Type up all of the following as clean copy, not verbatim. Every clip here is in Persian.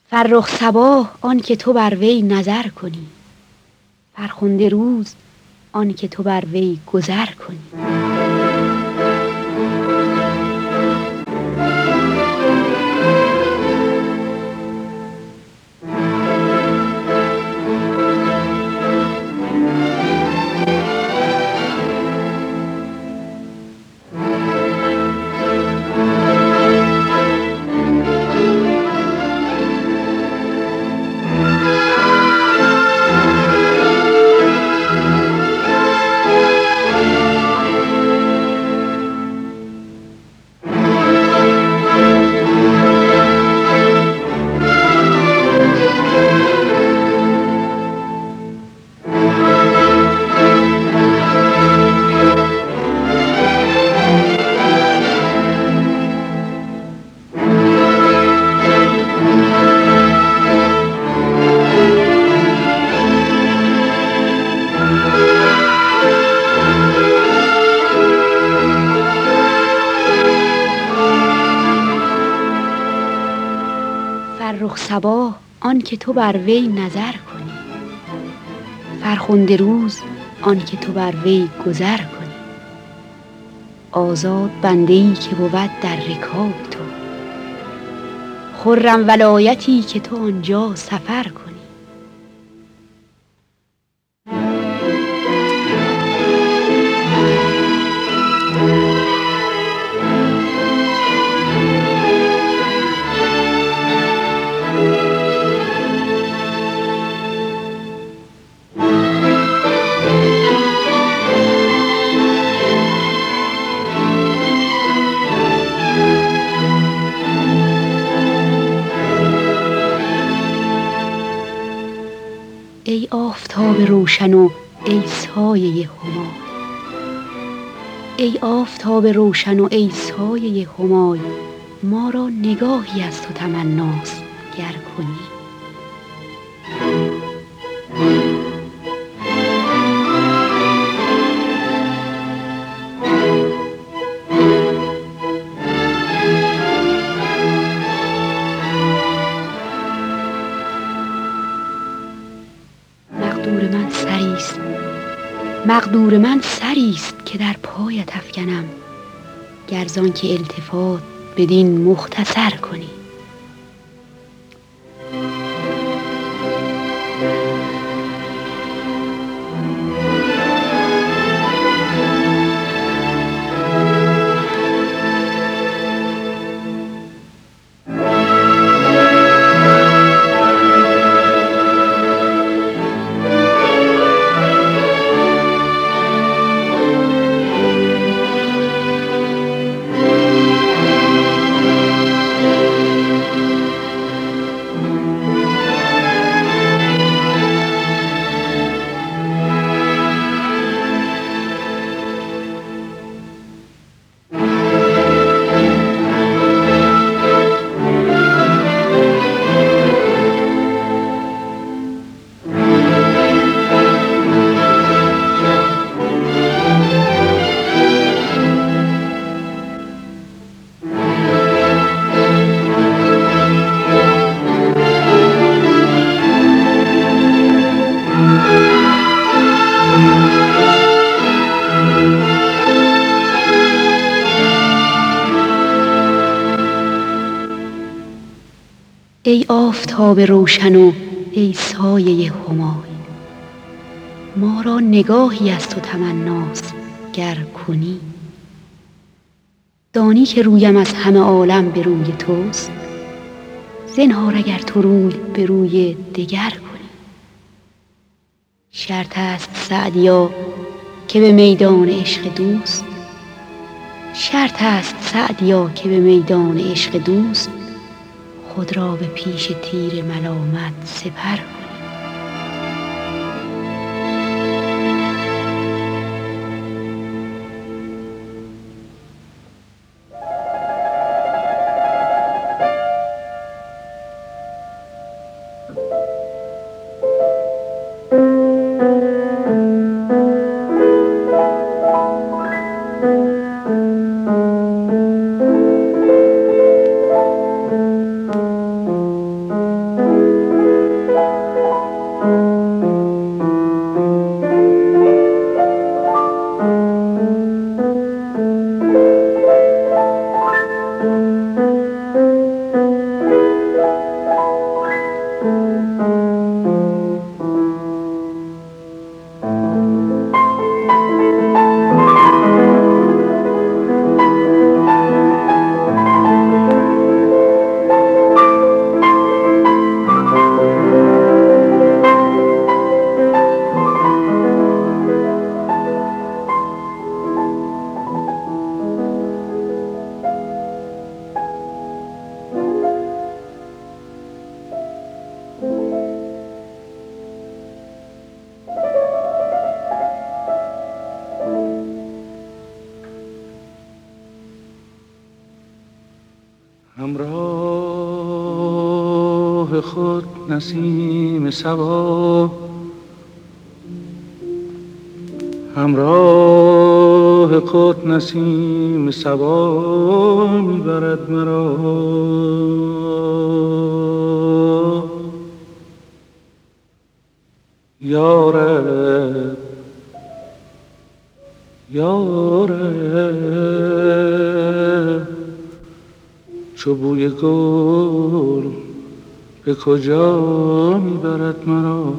فرخ صباح آن که تو بر وی نظر کنی، فرخنده روز آن که تو بر وی گذر کنی. فرخ صباح آن که تو بر وی نظر کنی، فرخنده روز آن که تو بر وی گذر کنی. آزاد بنده‌ای که بود در رکاب تو، خرم ولایتی که تو آنجا سفر کنی. ای آفتاب روشن و ای سایه همای، ای آفتاب روشن و ای سایه همای، ما را نگاهی از تو تمناست گر کنی. مقدور من سریست که در پایت افکنم، گر زان که التفات بدین مختصر کنی. ای آفتاب روشن و ای سایه همای، ما را نگاهی از تو تمناست گر کنی. دانی که رویم از همه عالم به روی توست، زنهار اگر تو روی به روی دگر کنی. شرط است سعدیا که به میدان عشق دوست، شرط است سعدیا که به میدان عشق دوست، خود را به پیش تیر ملامت سپر کنی. همراه خود نسیم صبا، همراه خود نسیم صبا میبرد مرا. یا رب یا رب، چو بوی گل به کجا میبرد مرا.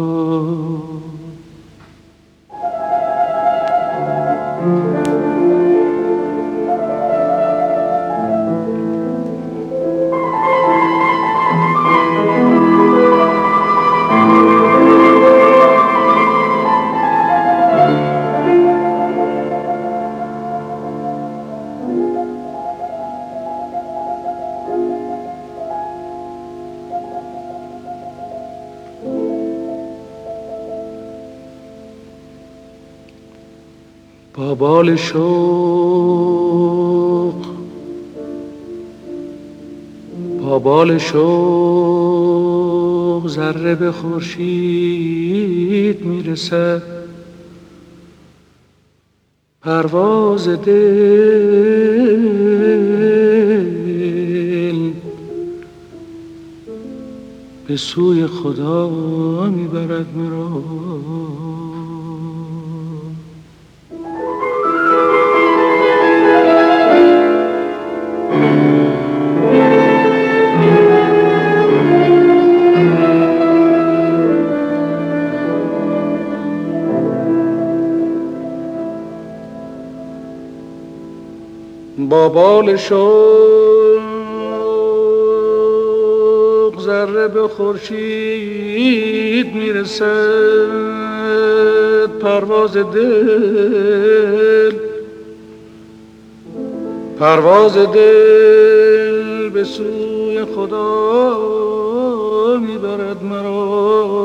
با بال شوق، با بال شوق ذره به خورشید میرسد. پرواز دل به سوی خدا میبرد مرا. با بال شوق ذره به خورشید میرسد. پرواز دل، پرواز دل به سوی خدا میبرد مرا.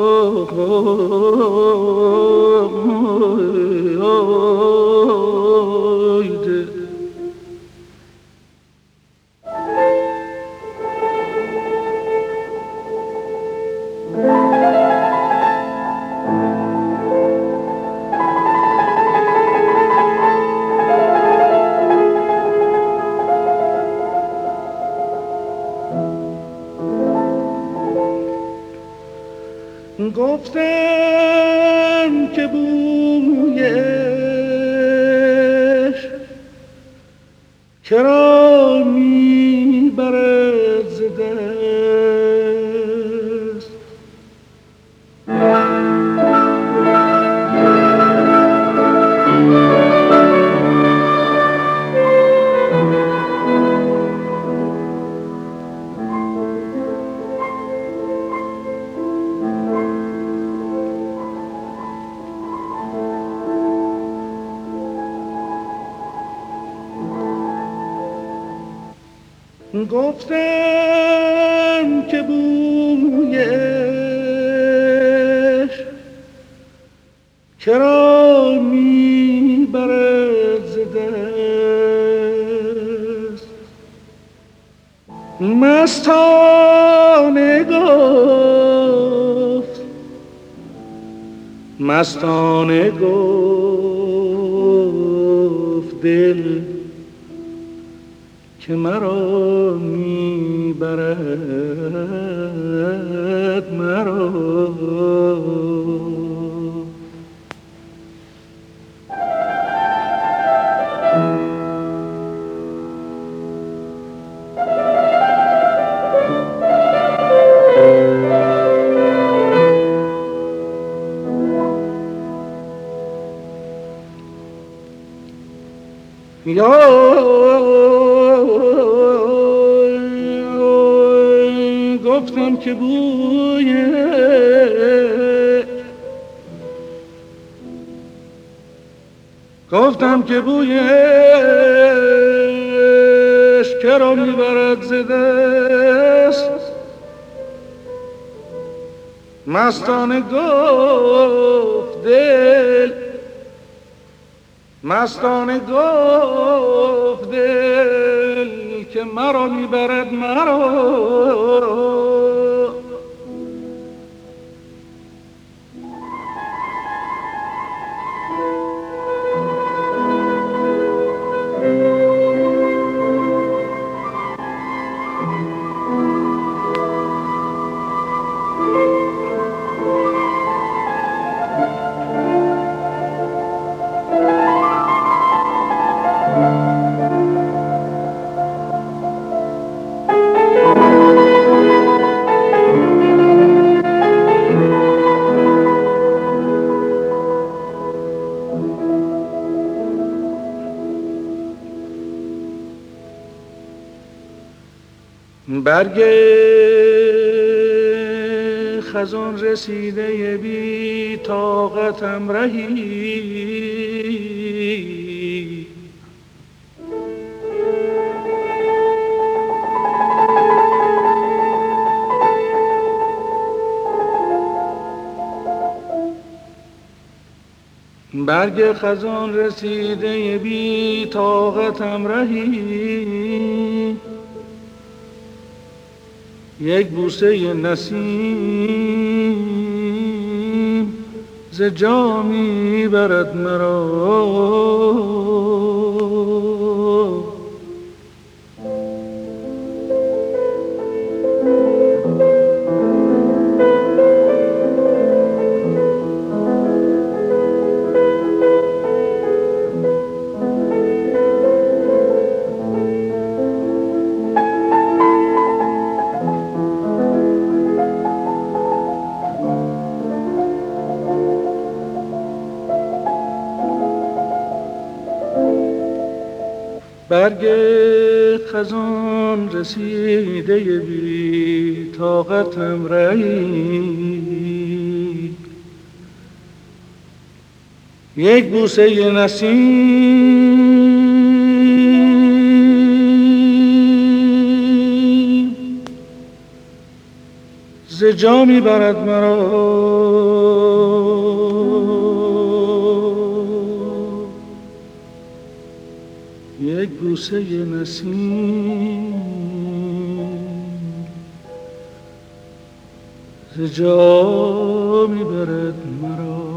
گفتم که بویش چرا میبرد ز دست. گفتم که بویش چرا میبرد ز دست. مستانه گفت، مستانه گفت دل که مرا میبرد مرا. گفتم که بویش کرا میبرد ز دست. مستانه گفت دل، مستانه گفت دل که مرا میبرد مرا. برگ خزان رسیده بی طاقتم رهی، برگ خزان رسیده بی طاقتم رهی، یک بوسه نسیم ز جا می برد مرا. برگ خزان رسیده بی طاقتم رهی، یک بوسه نسیم ز جا می برد مرا. یک بوسه نسیم ز جا می برد مرا.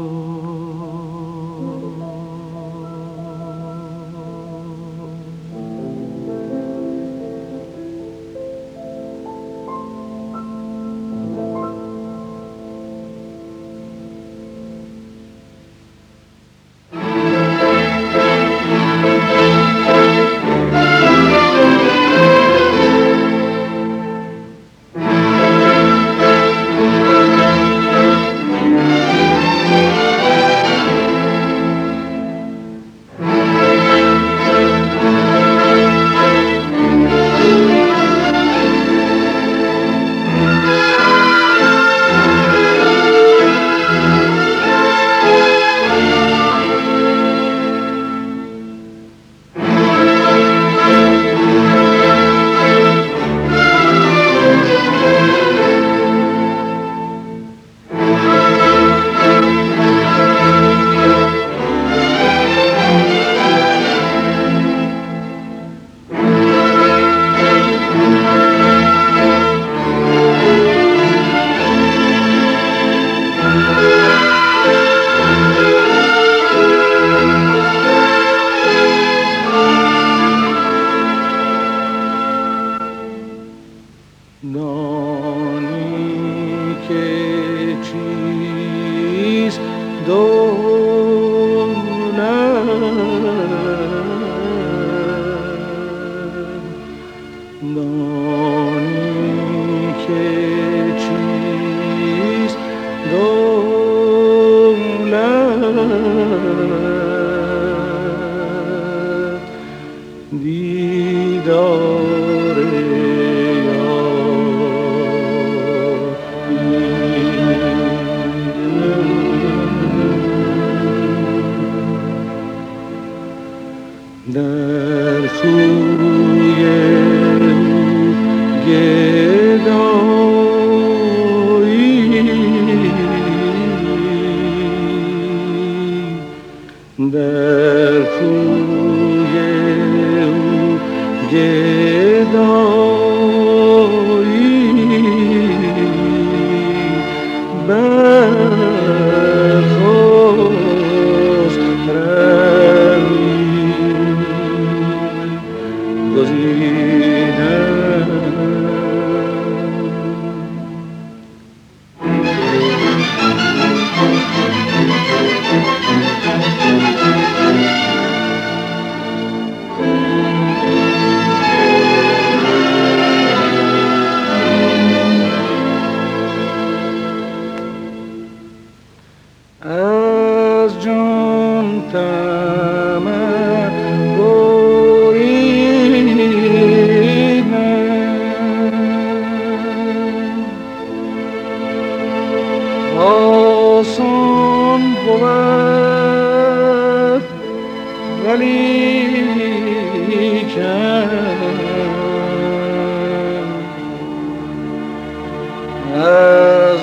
از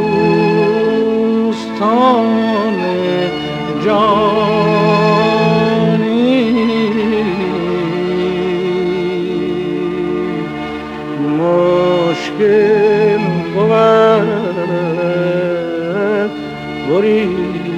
دوستان جانی مشکل بود بریدن.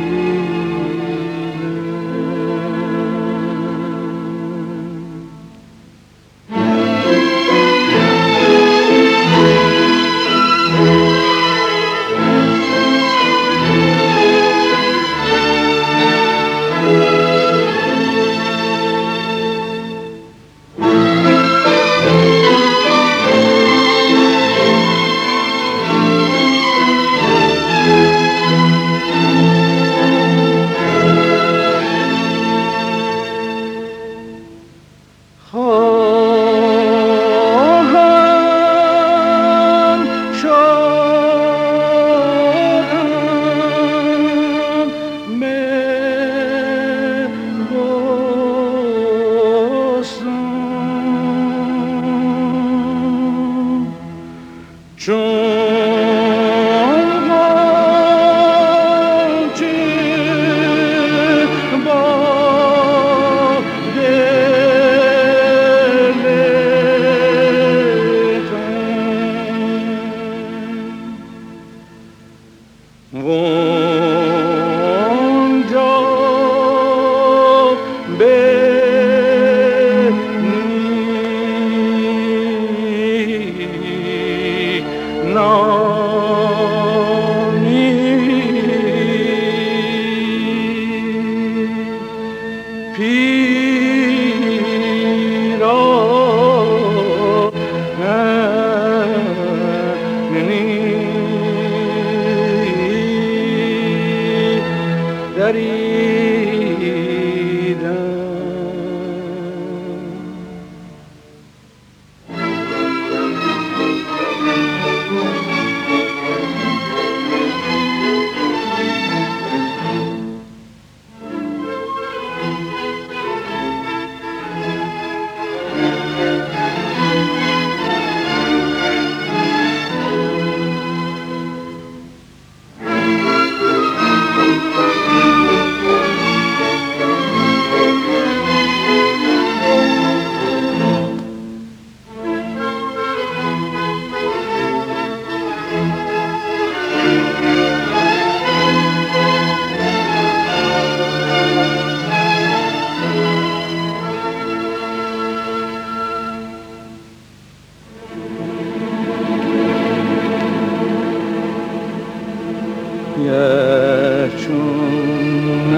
چون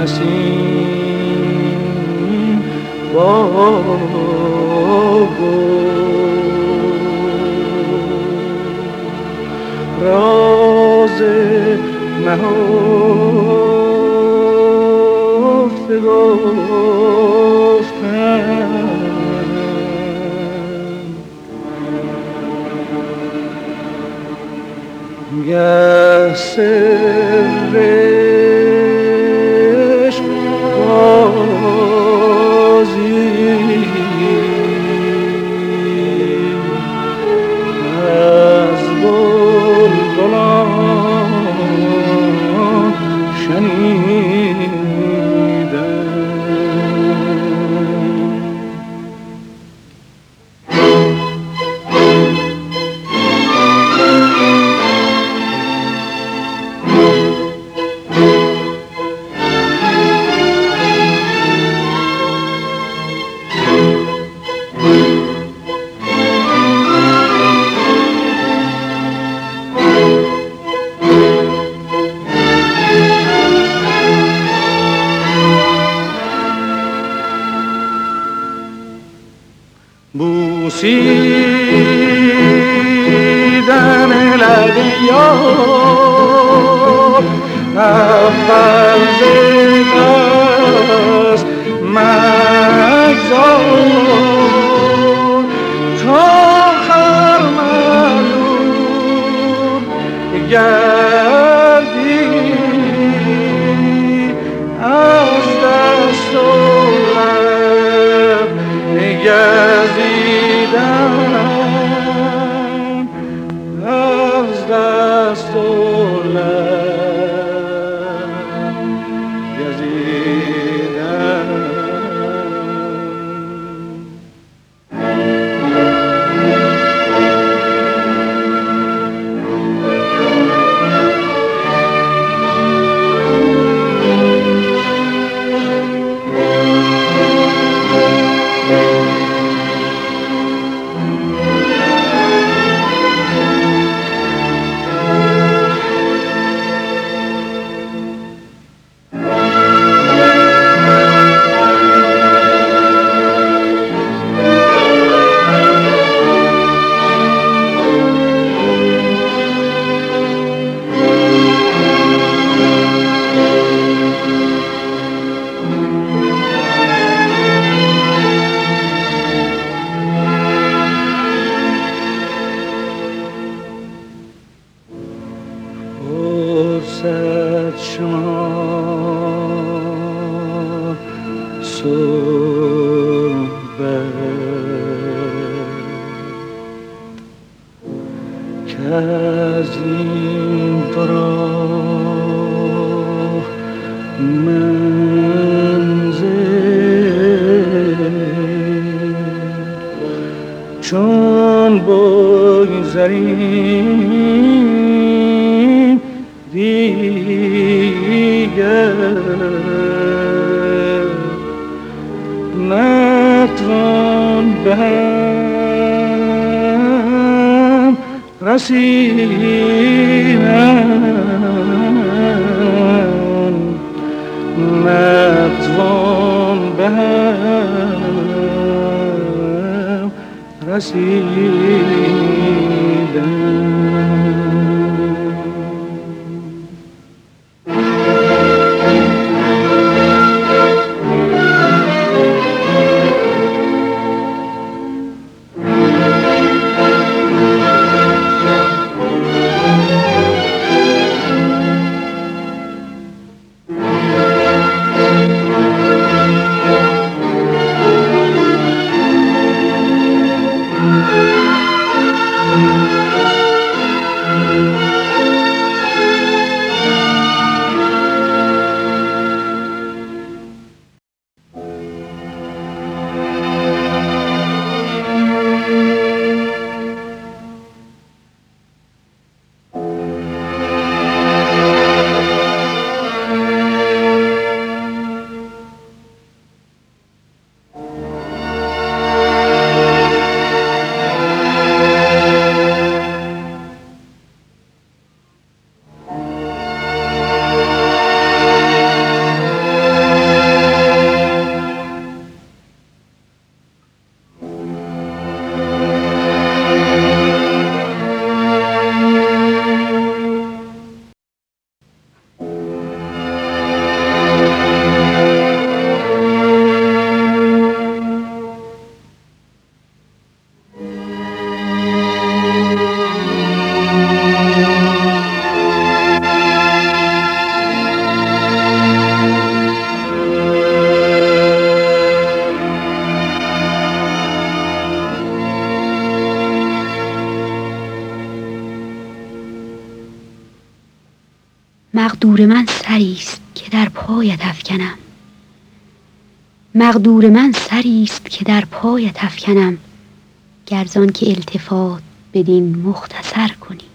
نسیم با راز نهفته گفتن گه سر عشق بازی از بلبلان شنیدم. بوسیدن لب یار اول ز دست مگذار تا خرملون گردی از دست و لب گزیدن از دست و لب گزیدم. فرصت شما صحبت که از این راه منزل چون بگذریم دیگر نتوان به هم رسیدن، نتوان به هم رسیدن. مقدور من سریست که در پایت افکنم، مقدور من سریست که در پایت افکنم، گرزان که التفات بدین مختصر کنی.